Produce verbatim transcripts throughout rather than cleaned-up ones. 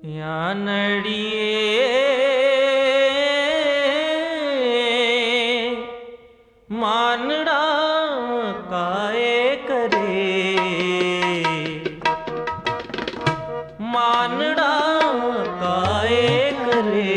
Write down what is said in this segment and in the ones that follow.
यानड़िए मानड़ा काए करे, मानड़ा काए करे।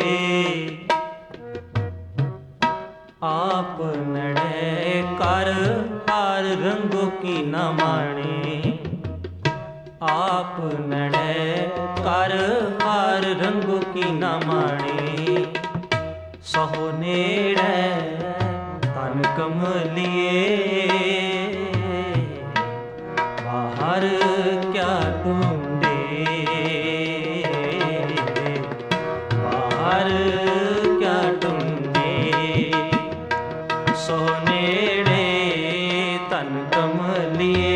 आप नड़े कर हार रंगों की न माने, आप नड़े कर हार रंगों की न माने। सहो नेड़े तन कमलिए बाहर क्या ढूंढे, बाहर क्या ढूंढे। सहो नेड़े तन कमलिए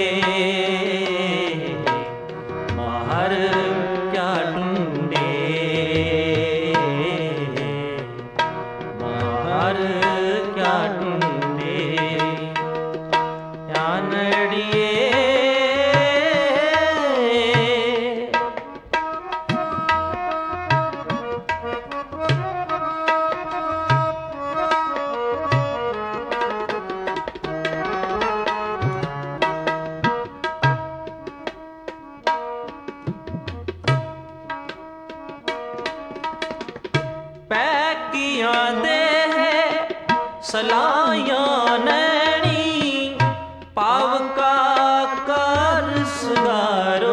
बाहर क्या ढूंढे, बाहर क्या ढूंढे। यानड़िए पैकियां दे है सलाइयां नैनी, पाव का कर सुधारो।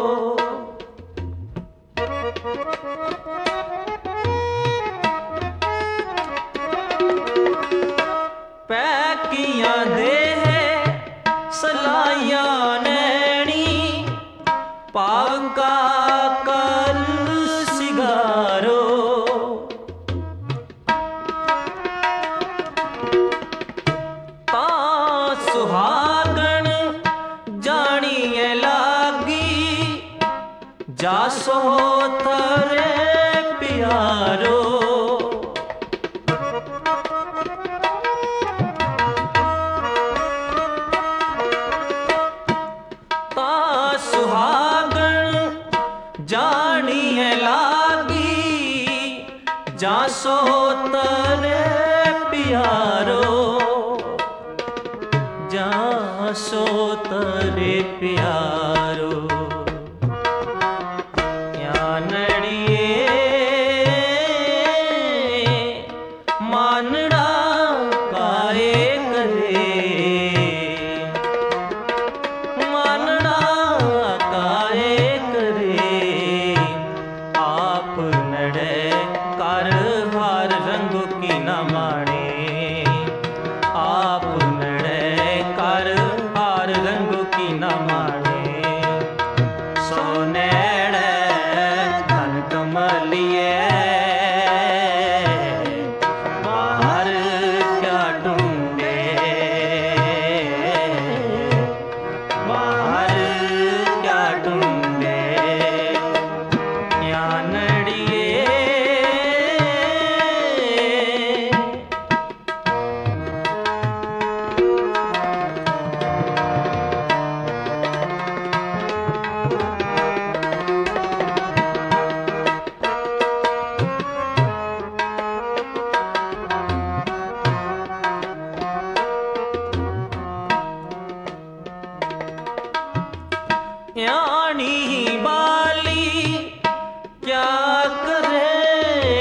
पैकियां दे है सलाइयां नैनी, पाव का कर सिगारो। सुहागन जानिए लागी जासो थरे प्यारो। ता सुहागन जानिए लागी जासो थरे प्यारो, जासो तरे प्यारो। यानड़िए मानड़ा काए करे, मानड़ा काए करे। आप नड़े कर हार रंगों की न माने, आप नड़े कर हार रंगों की न माने। सो नेड़े तन कमलिए बाहर क्या ढूंढे, बाहर क्या ढूंढे। यानड़िए यानी बाली क्या करे,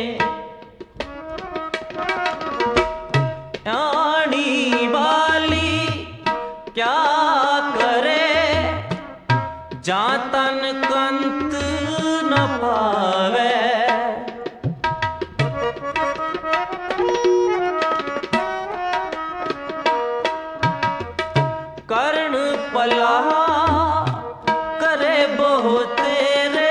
यानी बाली क्या करे। जा तन कंत न पावे, कर्ण पलाह करे बहु तेरे,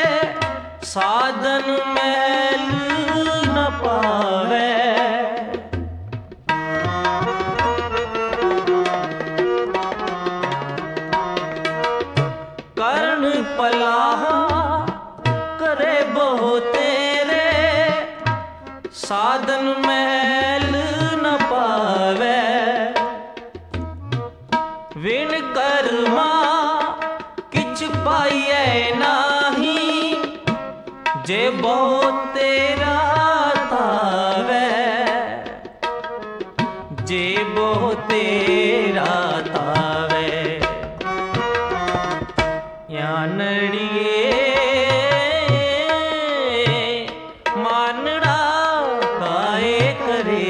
साधन मैल न पावे। कर्ण पलाह करे बहु तेरे, साधन मैल न पावे। विण कर्मा किछ पाइए नाही, जे बहु तेरा तावे, जे बहु तेरा तावे, यानड़िए मानड़ा काए करे,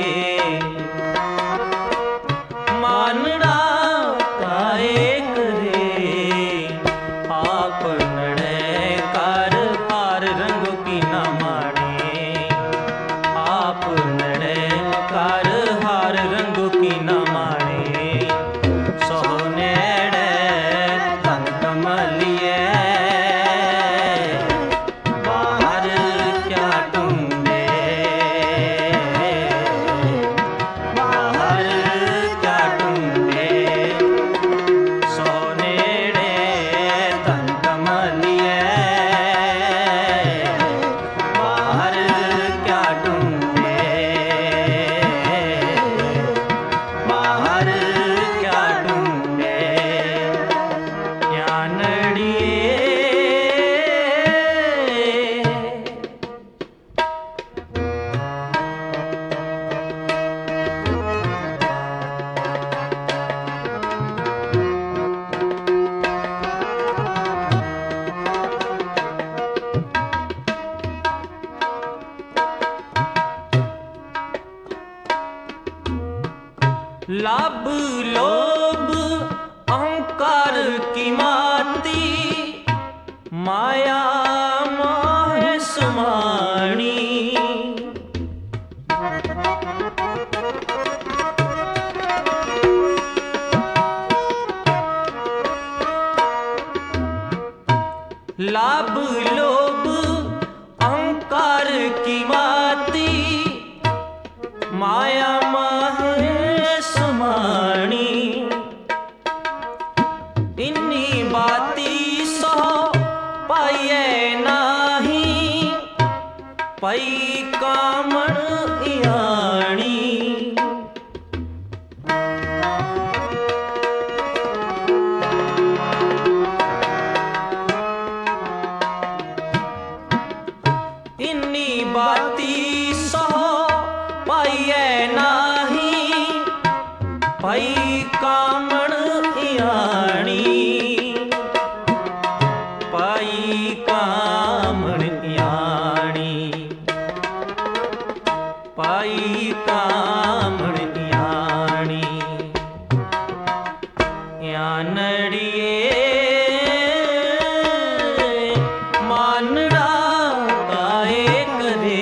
मानड़ा काए करे, आपनड़े कार हार रंग की न माने, आपनड़े कार हार रंग की न माने, सोनेड़े तन कमलिए बाहर क्या टूंडे, बाहर क्या टूंडे, सोनेड़े तन कमलिए बाहर क्या टूंडे, बाहर क्या टूंडे, यानड़िए लाभ लोभ अहंकार की माती, माया मोह सुमानी, लाभ लोभ अहंकार की माती, माया मोह सुमानी, इन्नी बाती सो पाइए नाही, पई कामण इयाणी, इन्नी बाती सो पाइए नाही, पई कामण इयाणी, पई कामण इयाणी, पई कामण इयाणी, यानड़िए मानड़ा काए करे,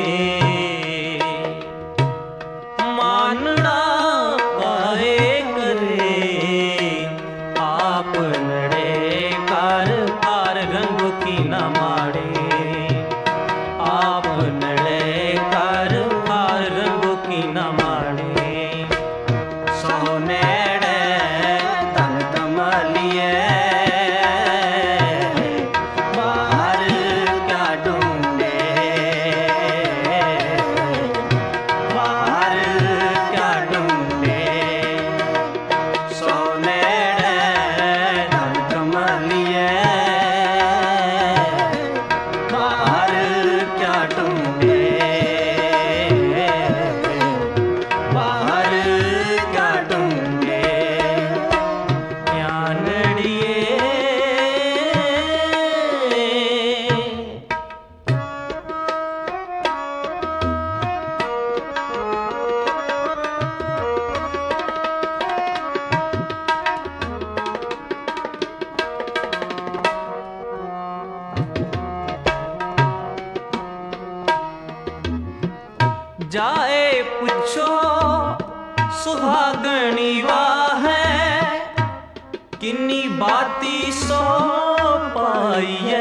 मानड़ा काए करे, आपनड़े कार हार रंग की न माड़े, आपनड़े कार हार रंग की न माड़े, सोनेड़े तन कमलिए बाहर क्या ढूंढे, बाहर क्या ढूंढे, सोनेड़े तन कमलिए बाहर क्या ढूंढे, बाहर क्या ढूंढे, यानड़िए जाए पूछो सुहागणी वाहे, किन्नी बाती सो पाइए,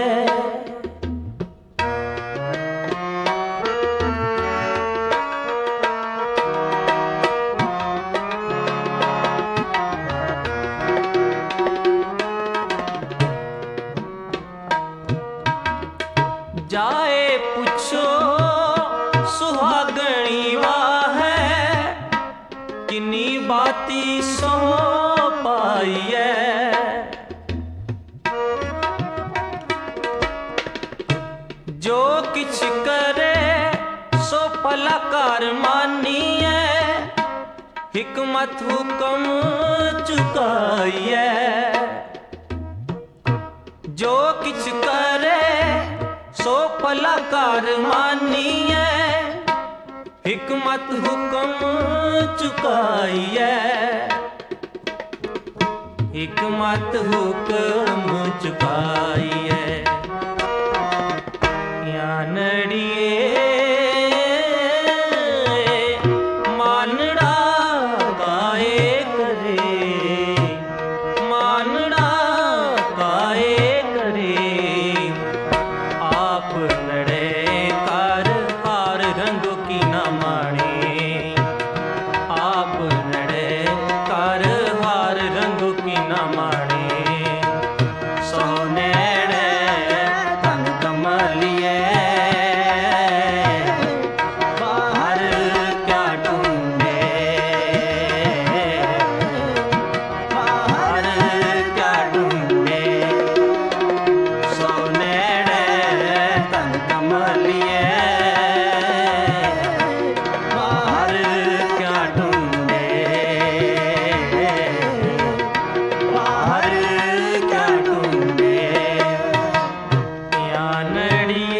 जाए पूछो सुहागणी वाहे, किन्नी बाती सो पाइए, जो किछ करे सो भला कार मानिए, हिकमत हुक्म चुकाइए। जो किछ करे सो भला कार मानिए, हिकमत हुक्म चुकाइए। हिकमत हुक्म चुकाइए। यानड़िए मानड़ा काए करे, मानड़ा काए करे। आप नड़े कार हार रंग की न माणे, आप नड़े कार हार रंग की न माणे। सोने तन कमलिए बाहर क्या ढूंढे, बाहर क्या ढूंढे। सोने तन कमलिए बाहर क्या ढूंढे, बाहर क्या ढूंढे। यानड़िए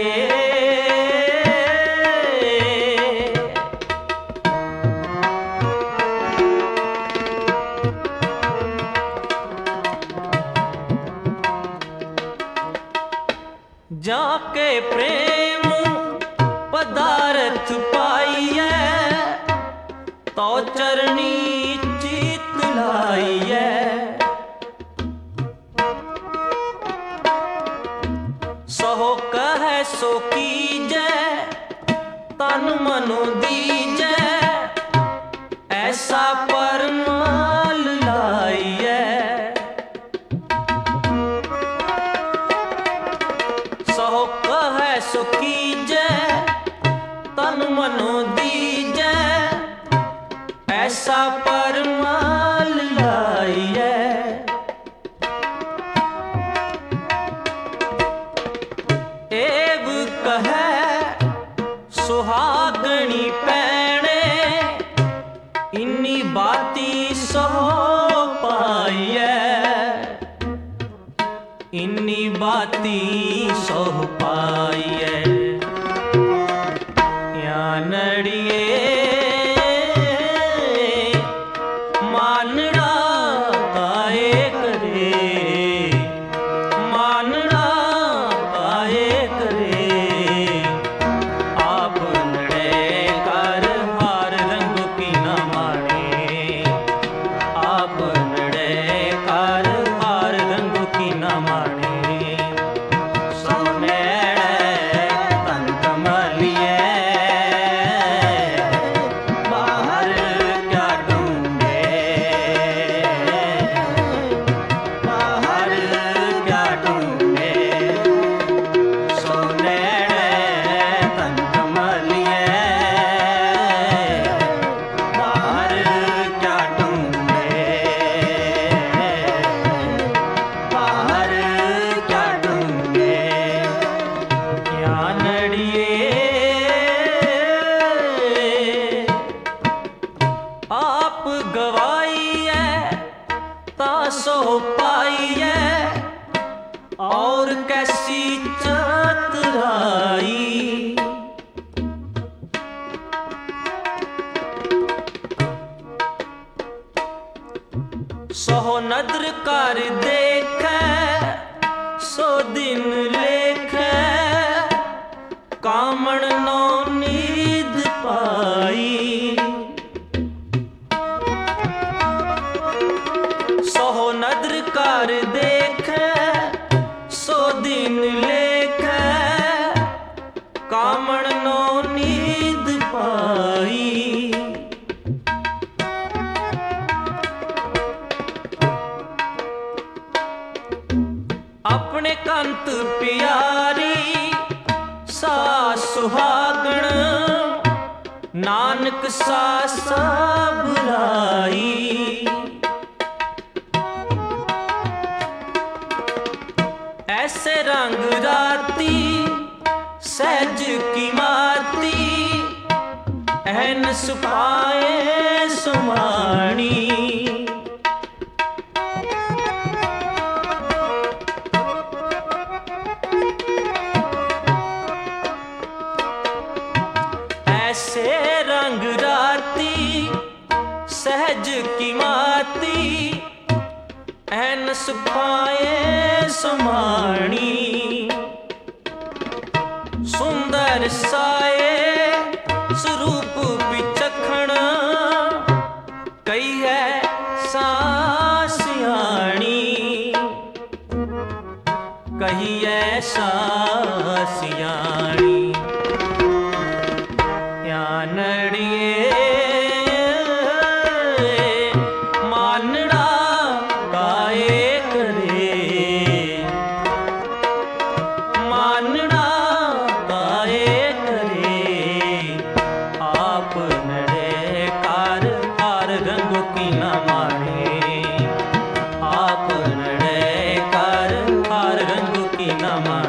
जाके प्रेम पदारथ पाइए, तो चरनी चित लाइए। सहो कह सो कीजे, तन मनु दीजे। ऐसा परमाल लाइए। सहो कह सो कीजे, तन मनु दीजे। ऐसा परमाल लाइए। एव कहे सुहागणी पैणे, इन्नी बाती सो पाइए। इन्नी बाती सो पाइए। यानड़िए मानड़ा काए करे, मानड़ा काए करे। आप नड़े कार हार रंग की न माणे, आप नड़े कार हार रंग की न माणे। सोने तन कमलिए बाहर क्या ढूंढे, बाहर क्या ढूंढे। सोने तन कमलिए बाहर क्या ढूंढे, बाहर क्या ढूंढे। यानड़िए आप गवाइए ता सो पाइए, और कैसी चतुराई। सो नदर कर देखे, सो दिन लेखे। कामण नो नींद पाई। सो नदर कर देखे, सो दिन लेखे। कामण नो नींद पाई। अपने कंत प्यारी सास सुहागण, नानक सासा बुलाई। ऐसे रंग राती सहज की माती ऐन सुपाए सुमाणी। ऐसे रंग राती सहज की माती ऐन सुपाए सुमाणी। सुंदर साए स्वरूप विचखण कई है सासियाणी। कही है सासियाणी। यानड़िए मानड़ा काए करे। मानड़ा काए करे। आप नड़े कार हार रंगों की न माने। आप नड़े कार हार रंगों की न माने।